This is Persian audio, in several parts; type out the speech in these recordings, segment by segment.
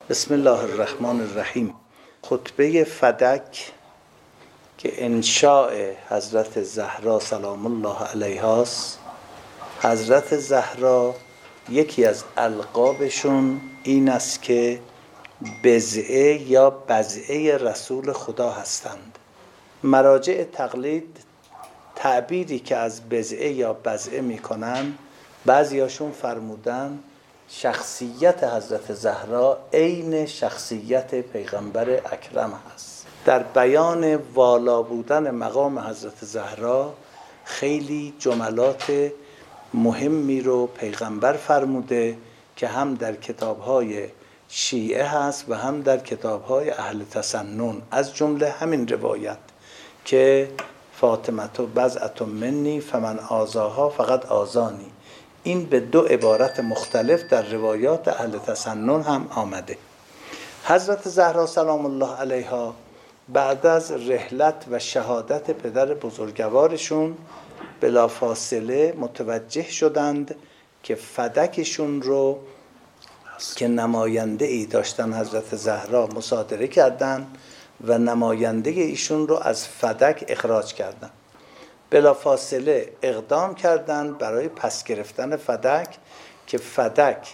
بسم الله الرحمن الرحیم. خطبه فدک که انشاء حضرت زهرا سلام الله علیها است. حضرت زهرا یکی از القابشون این است که بضعه یا بضعه رسول خدا هستند. مراجع تقلید تعبیری که از بضعه یا بضعه میکنن، بعضیاشون فرمودن شخصیت حضرت زهرا عین شخصیت پیغمبر اکرم هست. در بیان والا بودن مقام حضرت زهرا خیلی جملات مهمی رو پیغمبر فرموده که هم در کتاب‌های شیعه هست و هم در کتاب‌های اهل تسنن، از جمله همین روایت که فاطمه بضعة منی فمن آذاها فقط آذانی. این به دو عبارت مختلف در روایات اهل تسنن هم آمده. حضرت زهرا سلام الله علیها بعد از رحلت و شهادت پدر بزرگوارشون بلافاصله متوجه شدند که فدکشون رو که نماینده ای داشتن حضرت زهرا مصادره کردند و نماینده ایشون رو از فدک اخراج کردند. بلافاصله اقدام کردند برای پس گرفتن فدک که فدک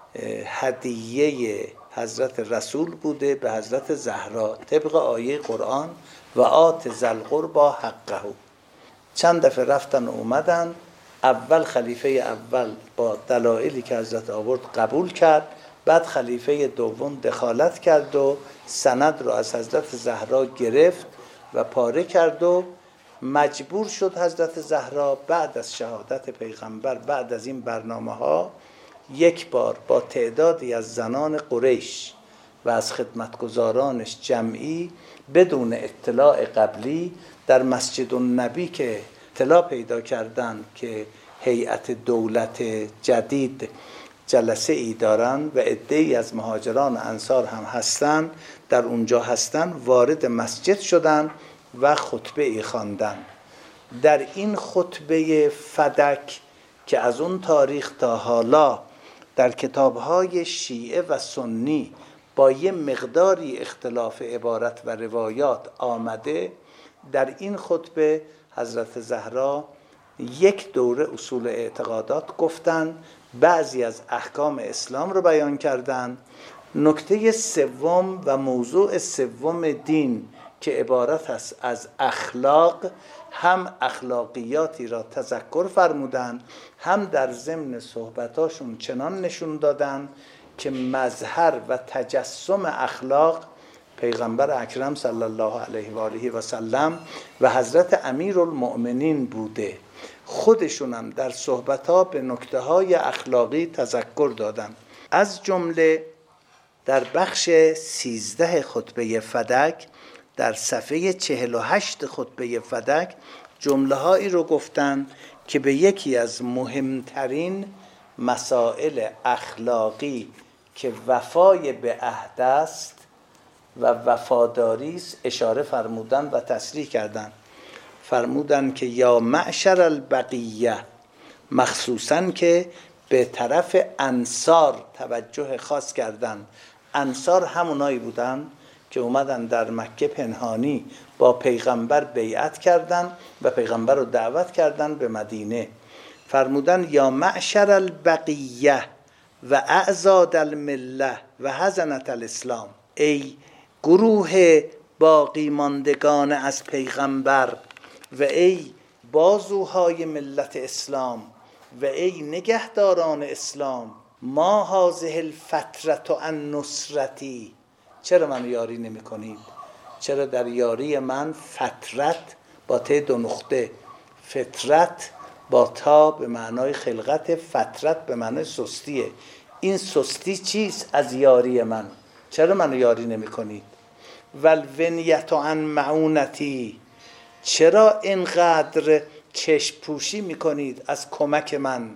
هدیه حضرت رسول بوده به حضرت زهرا طبق آیه قرآن و آت ذی القربی حقه. چند دفعه رفتن و اومدن. اول خلیفه اول با دلایلی که حضرت آورد قبول کرد، بعد خلیفه دوم دخالت کرد و سند رو از حضرت زهرا گرفت و پاره کرد و مجبور شد حضرت زهرا بعد از شهادت پیغمبر، بعد از این برنامه ها، یک بار با تعدادی از زنان قریش و از خدمتگزارانش جمعی بدون اطلاع قبلی در مسجد النبی که اطلاع پیدا کردند که هیئت دولت جدید جلسه ای دارن و عده‌ای از مهاجران انصار هم هستن، در اونجا هستن، وارد مسجد شدن و خطبه ای خواندن. در این خطبه فدک که از اون تاریخ تا حالا در کتاب‌های شیعه و سنی با یه مقداری اختلاف عبارت و روایات آمده، در این خطبه حضرت زهرا یک دوره اصول اعتقادات گفتن، بعضی از احکام اسلام رو بیان کردن. نکته سوم و موضوع سوم دین که عبارت است از اخلاق، هم اخلاقیاتی را تذکر فرمودن، هم در ضمن صحبتاشون چنان نشون دادن که مظهر و تجسم اخلاق پیغمبر اکرم صلی الله علیه و آله و سلم و حضرت امیرالمؤمنین بوده. خودشون هم در صحبتها به نکته‌های اخلاقی تذکر دادن. از جمله در بخش 13 خطبه فدک در صفحه 48 خطبه فدک جمله هایی رو گفتن که به یکی از مهمترین مسائل اخلاقی که وفای به عهد است و وفاداری است اشاره فرمودن و تصریح کردن. فرمودن که یا معشر البقیه، مخصوصاً که به طرف انصار توجه خاص کردن. انصار همونایی بودن که اومدن در مکه پنهانی با پیغمبر بیعت کردن و پیغمبر رو دعوت کردن به مدینه. فرمودن یا معشر البقیه و اعزاد المله و حزنة الاسلام، ای گروه باقی ماندگان از پیغمبر و ای بازوهای ملت اسلام و ای نگهداران اسلام، ما هذه الفترة عن نصرتی، چرا من یاری نمی کنید؟ چرا در یاری من فترت با ت دو نقطه، فترت با تا به معنای خلقت، فترت به معنای سستیه. این سستی چیست از یاری من؟ چرا من یاری نمی کنید؟ والونیة عن معونتی، چرا اینقدر چشم پوشی می کنید از کمک من؟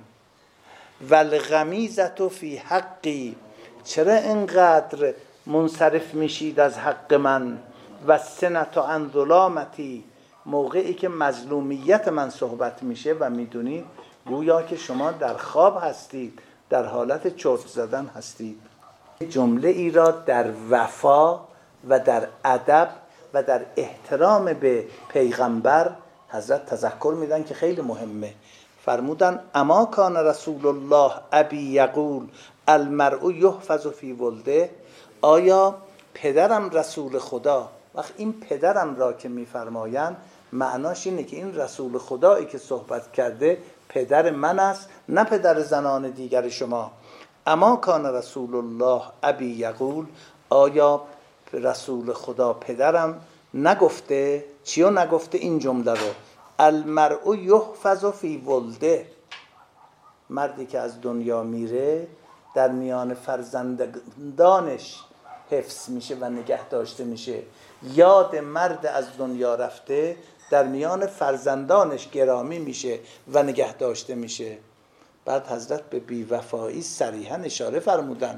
والغمیزة فی حقی، چرا اینقدر منصرف میشید از حق من؟ و سنة عن ظلامتی، موقعی که مظلومیت من صحبت میشه و میدونید گویا که شما در خواب هستید، در حالت چرت زدن هستید. جمله ای را در وفا و در ادب و در احترام به پیغمبر حضرت تذکر میدن که خیلی مهمه. فرمودن اما کان رسول الله ابی یقول المرء یحفظ فی ولده، آیا پدرم رسول خدا، وقت این پدرم را که میفرمایند معناش اینه که این رسول خدایی که صحبت کرده پدر من است، نه پدر زنان دیگر شما. اما کان رسول الله ابی یقول، آیا رسول خدا پدرم نگفته؟ چیو نگفته؟ این جمله رو، المرء یحفظ فی ولده، مردی که از دنیا میره در میان فرزندانش حفظ میشه و نگه داشته میشه. یاد مرد از دنیا رفته در میان فرزندانش گرامی میشه و نگه داشته میشه. بعد حضرت به بیوفایی صریحا اشاره فرمودن،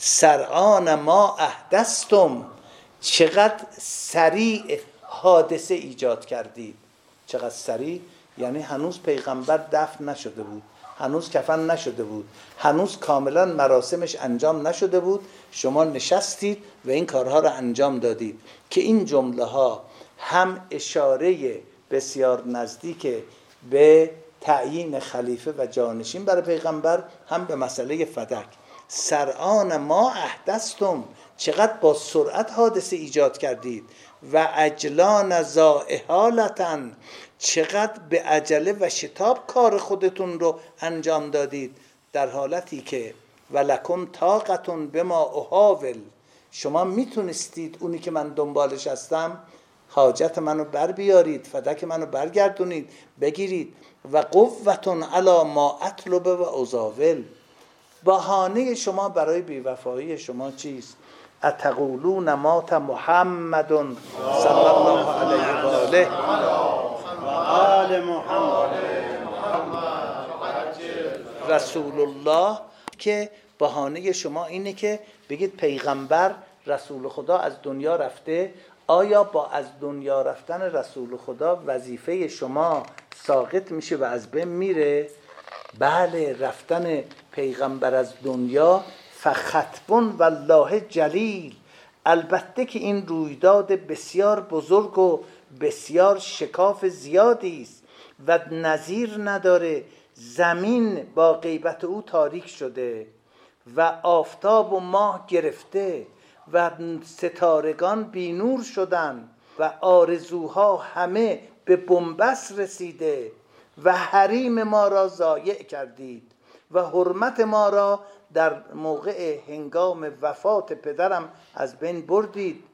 سرعان ما احدثتم، چقدر سریع حادثه ایجاد کردید. چقدر سریع یعنی هنوز پیغمبر دفن نشده بود، هنوز کفن نشده بود، هنوز کاملا مراسمش انجام نشده بود، شما نشستید و این کارها را انجام دادید. که این جمله ها هم اشاره بسیار نزدیک به تعیین خلیفه و جانشین برای پیغمبر، هم به مسئله فدک. سرعان ما احدثتم، چقدر با سرعت حادثه ایجاد کردید. و عجلان ذا احالة، چقدر به عجله و شتاب کار خودتون رو انجام دادید، در حالتی که ولکم طاقة بما احاول، شما میتونستید اونی که من دنبالش هستم حاجت منو بر بیارید، فدک منو برگردونید بگیرید. و قوة علی ما اطلب و ازاول، بهانه شما برای بیوفایی شما چیست؟ اتقولون مات محمد صلی الله علیه و آله و آل محمد رسول الله، که بهانه شما اینه که بگید پیغمبر رسول خدا از دنیا رفته. آیا با از دنیا رفتن رسول خدا وظیفه شما ساقط میشه و از بین میره؟ بله، رفتن پیغمبر از دنیا فخطبون والله جلیل، البته که این رویداد بسیار بزرگ و بسیار شکاف زیادی است و نظیر نداره. زمین با غیبت او تاریک شده و آفتاب و ماه گرفته و ستارگان بی نور شدن و آرزوها همه به بنبست رسیده و حریم ما را ضایع کردید و حرمت ما را در موقع هنگام وفات پدرم از بین بردید.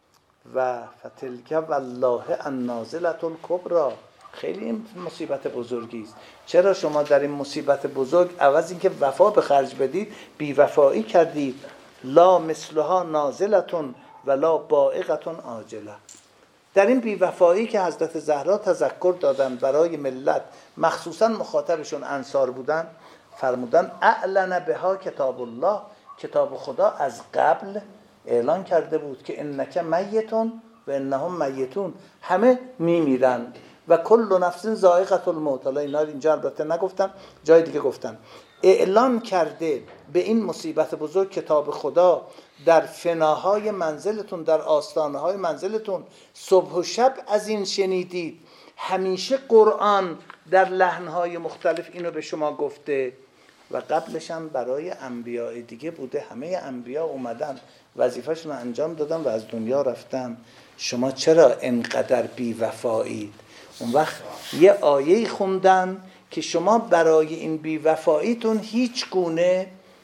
و فتلک والله النازلة الکبری، خیلی این مصیبت بزرگی است. چرا شما در این مصیبت بزرگ عوض اینکه وفا به خرج بدید بیوفایی کردید؟ لا مثلها نازلتون ولا بائقتون عاجله. در این بیوفایی که حضرت زهرا تذکر دادن برای ملت، مخصوصا مخاطبشون انصار بودن، فرمودن اعلن بها کتاب الله، کتاب خدا از قبل اعلان کرده بود که انک میتون و انهم میتون، همه میمیرن و کل نفس ذائقة الموت. حالا اینا اینجا البته نگفتن، جای دیگه گفتن. اعلان کرده به این مصیبت بزرگ کتاب خدا در فناهای منزلتون، در آستانهای منزلتون، صبح و شب از این شنیدید. همیشه قرآن در لحنهای مختلف اینو به شما گفته و قبلش هم برای انبیاء دیگه بوده. همه انبیاء اومدن وظیفه‌شون رو انجام دادن و از دنیا رفتن. شما چرا انقدر بی‌وفایید؟ اون وقت یه آیه خوندن که شما برای این بی‌وفاییتون هیچ گونه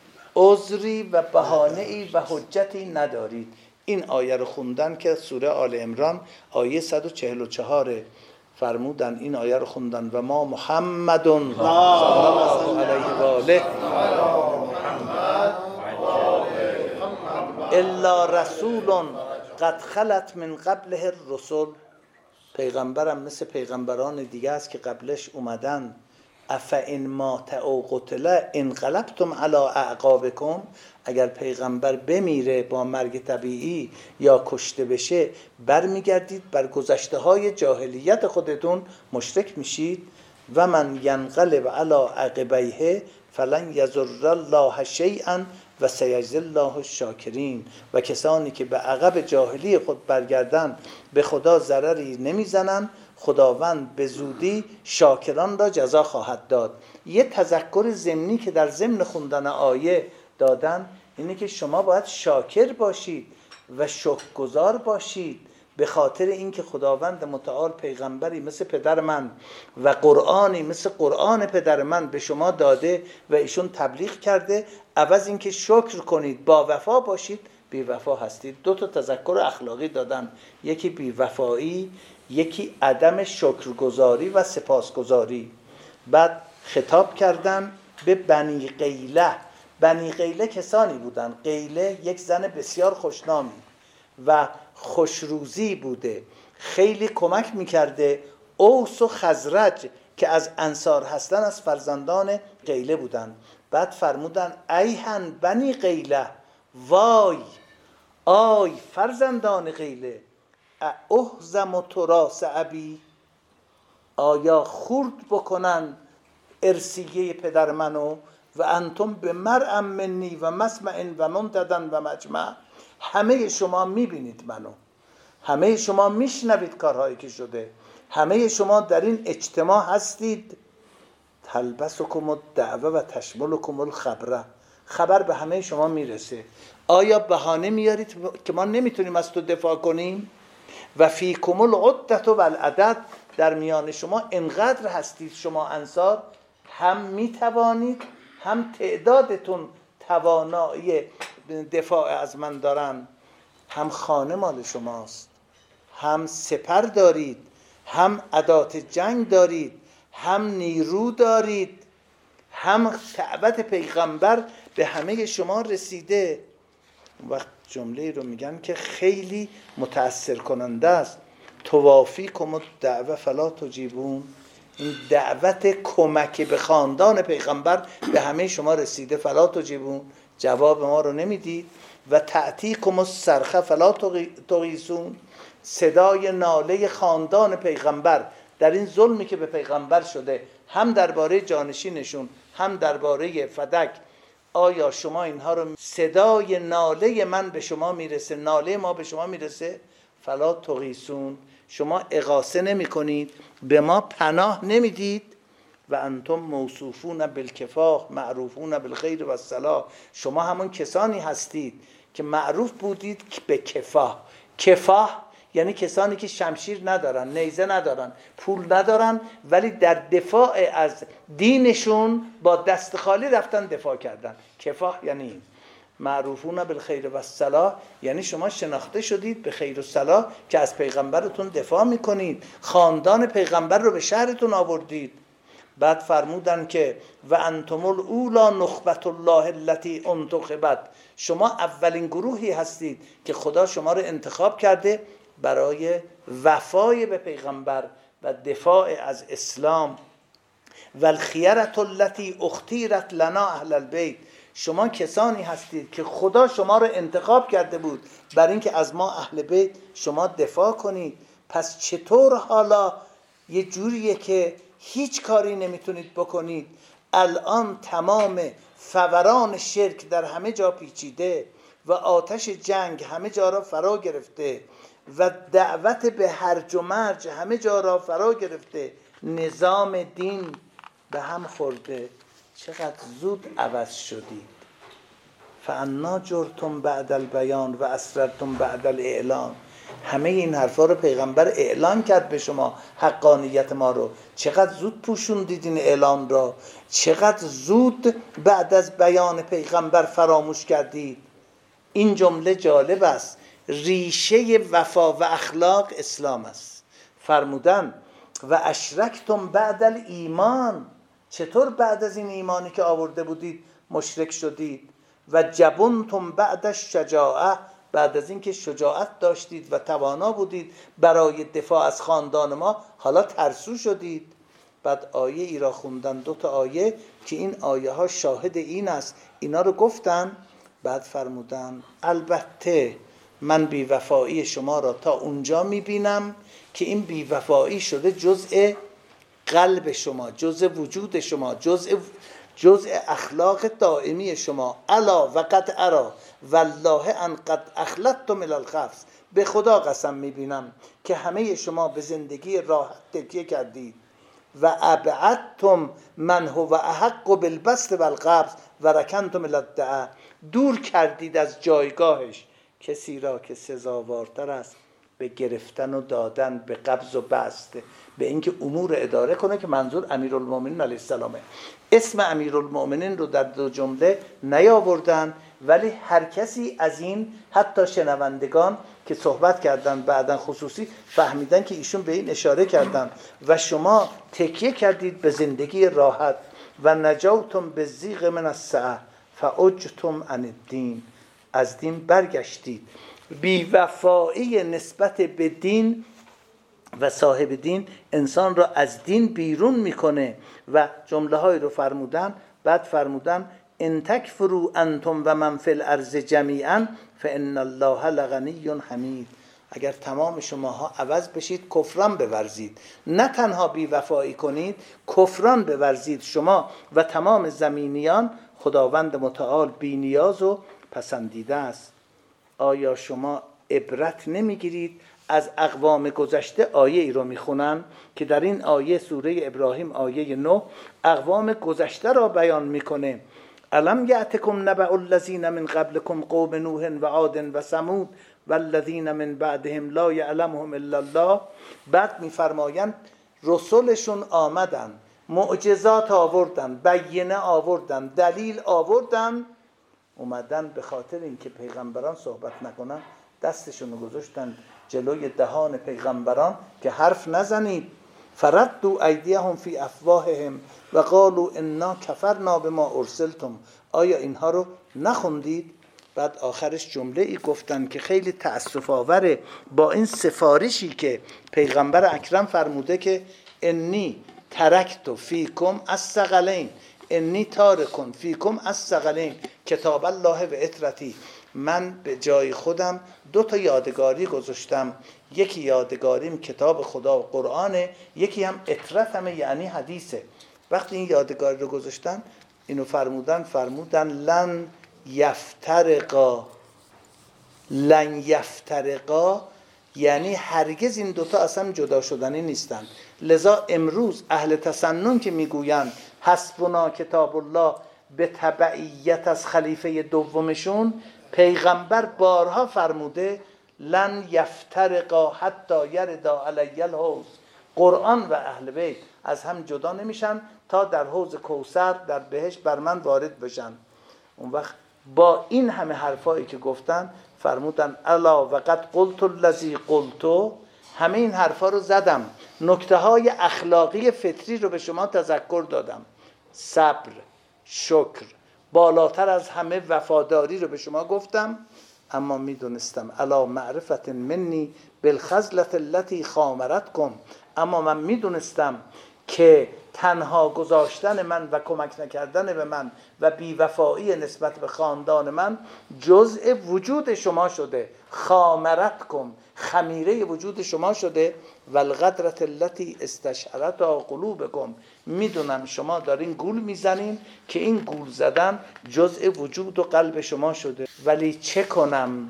عذری و بهانه‌ای و حجتی ندارید. این آیه رو خوندن که سوره آل عمران آیه 144 فرمودن، این آیه رو خوندن و ما محمد صلی الله علیه و آله الا رسول قد خلت من قبله الرسل، پیغمبرم مثل پیغمبران دیگه است که قبلش اومدن. افئن مات او قتل انقلبتم علی اعقابکم، اگر پیغمبر بمیره با مرگ طبیعی یا کشته بشه برمیگردید بر گذشته های جاهلیت خودتون مشرک میشید. و من ینقلب علی عقبیه فلن یضر الله شیئا و سیجزی الله الشاکرین. و کسانی که به عقب جاهلی خود برگردن به خدا ضرری نمیزنن، خداوند به زودی شاکران را جزا خواهد داد. یه تذکر ضمنی که در ضمن خوندن آیه دادن اینه که شما باید شاکر باشید و شکرگزار باشید به خاطر اینکه خداوند متعال پیغمبری مثل پدر من و قرآنی مثل قرآن پدر من به شما داده و ایشون تبلیغ کرده. عوض اینکه شکر کنید، با وفا باشید، بی وفا هستید. 2 تا تذکر اخلاقی دادن، یکی بی وفایی، یکی عدم شکرگزاری و سپاسگزاری. بعد خطاب کردن به بنی قیله. بنی قیله کسانی بودن، قیله یک زن بسیار خوشنامی و خوشروزی بوده، خیلی کمک میکرده. اوس و خزرج که از انصار هستن از فرزندان قیله بودن. بعد فرمودن ایهن بنی قیله، وای آی فرزندان قیله، احزم تراث ابی، آیا خورد بکنن ارثیه پدر منو، و انتم به مرء منی و مسمع و منتدن و مجمع. همه شما میبینید منو، همه شما میشنوید کارهایی که شده، همه شما در این اجتماع هستید. تلبسکم الدعوه و تشملکم الخبره، خبر به همه شما میرسه. آیا بهانه میارید که ما نمیتونیم از تو دفاع کنیم؟ و فیکم العدة و العدد، در میان شما انقدر هستید شما انصار، هم میتوانید، هم تعدادتون توانایی دفاع از من دارن، هم خانه مال شماست، هم سپر دارید، هم ادات جنگ دارید، هم نیرو دارید، هم دعوت پیغمبر به همه شما رسیده. وقت جمله رو میگن که خیلی متأثر کننده است، توافیکم الدعوه فلا تجیبون. این دعوت کمک به خاندان پیغمبر به همه شما رسیده، فلا تجیبون، جواب ما رو نمیدید. و تأتیکم الصرخه فلا تغیثون، صدای ناله خاندان پیغمبر در این ظلمی که به پیغمبر شده، هم درباره جانشینشون هم درباره فدک، آیا شما اینها رو، صدای ناله من به شما میرسه، ناله ما به شما میرسه، فلا تغیثون، شما اغاثه نمی کنید، به ما پناه نمیدید. و انتم موصوفون بالکفاح معروفون بالخیر و الصلاح، شما همون کسانی هستید که معروف بودید به کفاح. کفاح یعنی کسانی که شمشیر ندارن، نیزه ندارن، پول ندارن، ولی در دفاع از دینشون با دست خالی رفتن دفاع کردن. کفاح یعنی این. معروفون بالخیر و الصلاح یعنی شما شناخته شدید به خیر و صلاح که از پیغمبرتون دفاع میکنید، خاندان پیغمبر رو به شهرتون آوردید. بعد فرمودن که و انتم الاولی نخبت الله التي انتخبت، شما اولین گروهی هستید که خدا شما رو انتخاب کرده برای وفای به پیغمبر و دفاع از اسلام. و الخیرة التي اختیرت لنا اهل البیت، شما کسانی هستید که خدا شما رو انتخاب کرده بود برای اینکه از ما اهل بیت شما دفاع کنید. پس چطور حالا یه جوریه که هیچ کاری نمیتونید بکنید؟ الان تمام فوران شرک در همه جا پیچیده و آتش جنگ همه جا را فرا گرفته و دعوت به هرج و مرج همه جا را فرا گرفته، نظام دین به هم خورده. چقدر زود عوض شدید. فانا جرتم بعد البیان و اسررتم بعد الاعلان. همه این حرفا رو پیغمبر اعلان کرد به شما، حقانیت ما رو. چقدر زود پوشوندید این اعلان را، چقدر زود بعد از بیان پیغمبر فراموش کردید. این جمله جالب است. ریشه وفا و اخلاق اسلام است. فرمودن و اشرکتم بعد الایمان، چطور بعد از این ایمانی که آورده بودید مشرک شدید؟ و جبنتم بعد الشجاعه، بعد از اینکه شجاعت داشتید و توانا بودید برای دفاع از خاندان ما، حالا ترسو شدید. بعد آیه ای را خوندن، 2 تا آیه که این آیه ها شاهد این است، اینا رو گفتن. بعد فرمودن البته من بیوفایی شما را تا اونجا میبینم که این بیوفایی شده جزء قلب شما، جزء وجود شما، جزء جزء اخلاق دائمی شما. الا و قد ارا والله ان قد اخلدتم الی الخبث، به خدا قسم میبینم که همه شما به زندگی راحت تکیه کردید و ابعدتم من هو احق بالبسط والقبض و رکنتم الی الدعاء، دور کردید از جایگاهش کسی را که سزاوارتر است به گرفتن و دادن، به قبض و بسط، به اینکه امور اداره کنه، که منظور امیرالمومنین علیه السلامه. اسم امیرالمومنین رو در دو جمله نیاوردن، ولی هر کسی از این، حتی شنوندگان که صحبت کردن بعدن خصوصی، فهمیدن که ایشون به این اشاره کردن و شما تکیه کردید به زندگی راحت و نجوتم بالضیق من السعه فعجتم عن الدین، از دین برگشتید. بی‌وفایی نسبت به دین و صاحب دین انسان را از دین بیرون میکنه و جمله های رو فرمودن. بعد فرمودن ان تکفروا انتم و من فی الارض جمیعا فان الله لغنی حمید، اگر تمام شماها عوض بشید کفران بورزید، نه تنها بی‌وفایی کنید، کفران بورزید شما و تمام زمینیان، خداوند متعال بی‌نیاز و پسندیده است. آیا شما عبرت نمیگیرید؟ از اقوام گذشته آیه ای رو میخونن که در این آیه سوره ابراهیم آیه 9 اقوام گذشته را بیان میکنه. الم یأتکم نبأ الذین من قبلکم قوم نوح و عاد و ثمود والذین من بعدهم لا یعلمهم الا الله. بعد میفرمایند رسولشون آمدن، معجزات آوردن، بینه آوردن، دلیل آوردن، اومدن به خاطر اینکه پیغمبران صحبت نکنن دستشون رو گذاشتن جلوی دهان پیغمبران که حرف نزنید. فردوا ایدیهم فی افواههم و قالوا انا کفرنا بما ارسلتم. آیا اینها رو نخوندید؟ بعد آخرش جمله ای گفتن که خیلی تأسف آوره با این سفارشی که پیغمبر اکرم فرموده که انی ترکت فیکم الثقلین، انی تارکم فیکم الثقلین کتاب الله و اطرتی، من به جای خودم 2 یادگاری گذاشتم، یکی یادگاریم کتاب خدا و قرآنه، یکی هم اطرتمه یعنی حدیثه. وقتی این یادگاری رو گذاشتن اینو فرمودن لن یفترقا، لن یفترقا یعنی هرگز این 2 اصلا جدا شدنی نیستن. لذا امروز اهل تسنن که میگویند حسبنا کتاب الله به تبعیت از خلیفه دومشون، پیغمبر بارها فرموده لن یفترقا حتی یردا علی الحوض، قرآن و اهل بیت از هم جدا نمیشن تا در حوض کوثر در بهشت بر من وارد بشن. اون وقت با این همه حرفایی که گفتن فرمودن الا و قد قلت الذی قلت، همه این حرفا رو زدم، نکته های اخلاقی فطری رو به شما تذکر دادم، صبر، شکر، بالاتر از همه وفاداری رو به شما گفتم، اما میدونستم الا معرفت منی بالخزلة التي خامرتکم، اما من میدونستم که تنها گذاشتن من و کمک نکردن به من و بیوفایی نسبت به خاندان من جزء وجود شما شده، خامرتکم، خمیره وجود شما شده، والغدرة التي استشعرت قلوبکم، میدونم شما دارین گول میزنین که این گول زدن جزء وجود و قلب شما شده، ولی چه کنم؟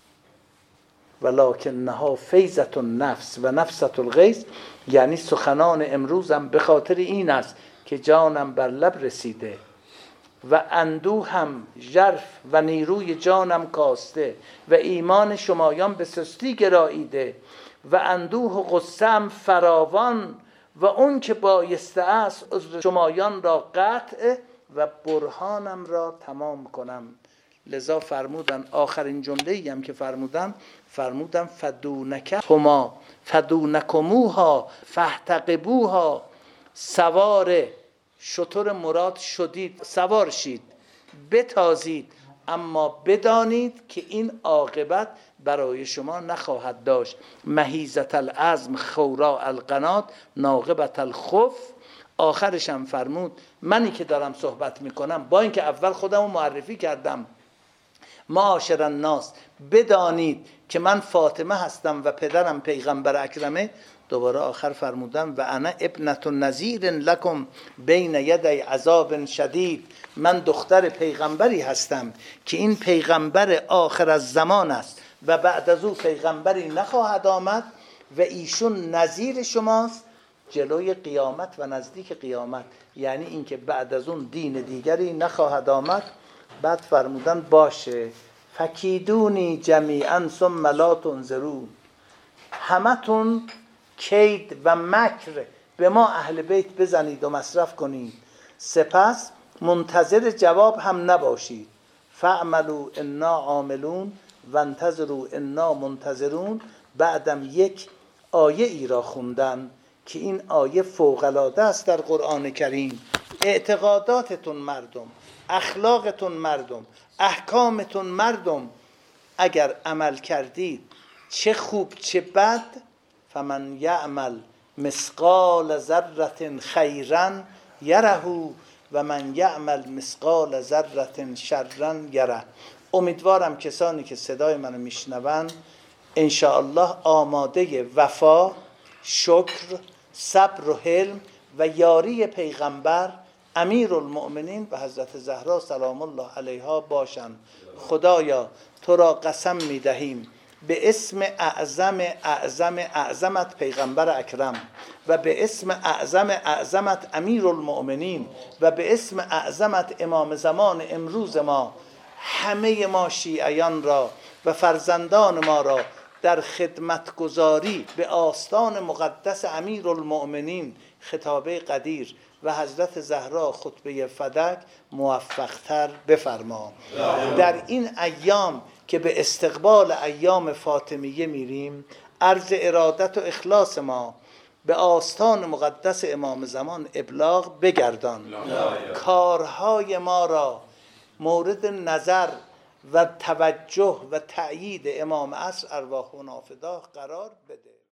ولکنها فیضة النفس و نفسة الغیث، یعنی سخنان امروزم به خاطر این است که جانم بر لب رسیده و اندوهم ژرف و نیروی جانم کاسته و ایمان شمایان به سستی گراییده و اندوه و غصه‌ام فراوان و اون که بایسته است عذر شمایان را قطع و برهانم را تمام کنم. لذا فرمودن آخرین جمله‌ای هم که فرمودن فدونکموها فاحتقبوها، سوار شتر مراد شدید، سوار شید، بتازید، اما بدانید که این عاقبت برای شما نخواهد داشت. مهیزة العزم خورا القنات ناقبة الخف. آخرش هم فرمود منی که دارم صحبت میکنم با اینکه اول خودم رو معرفی کردم معاشر الناس بدانید که من فاطمه هستم و پدرم پیغمبر اکرمه. دوباره آخر فرمودم و انا ابنة نذیر لکم بین یدی عذاب شدید، من دختر پیغمبری هستم که این پیغمبر آخر از زمان است و بعد از او پیغمبری نخواهد آمد و ایشون نظیر شماست جلوی قیامت و نزدیک قیامت، یعنی اینکه بعد از اون دین دیگری نخواهد آمد. بعد فرمودن باشه فکیدونی جمیعا ثم لا تنظرون، همتون کید و مکر به ما اهل بیت بزنید و مصرف کنید، سپس منتظر جواب هم نباشید. فاعملوا انا عاملون و انتظروا انا منتظرون. بعدم یک آیه ای را خوندن که این آیه فوق‌العاده است در قرآن کریم. اعتقاداتتون مردم، اخلاقتون مردم، احکامتون مردم، اگر عمل کردید چه خوب چه بد، فمن یعمل مثقال ذره خیرا یره و من یعمل مثقال ذره شرا یره. امیدوارم کسانی که صدای منو میشنوند ان شاء الله آماده وفا، شکر، صبر و حلم و یاری پیغمبر امیرالمؤمنین و حضرت زهرا سلام الله علیها باشند. خدایا تو را قسم میدهیم به اسم اعظمت پیغمبر اکرم و به اسم اعظمت امیرالمؤمنین و به اسم اعظمت امام زمان امروز ما، همه ما شیعیان را و فرزندان ما را در خدمتگزاری به آستان مقدس امیرالمؤمنین خطابه قدیر و حضرت زهرا خطبه فدک موفقتر بفرما. در این ایام که به استقبال ایام فاطمیه میریم، عرض ارادت و اخلاص ما به آستان مقدس امام زمان ابلاغ بگردان. کارهای ما را مورد نظر و توجه و تأیید امام عصر ارواحنا فداه قرار بده.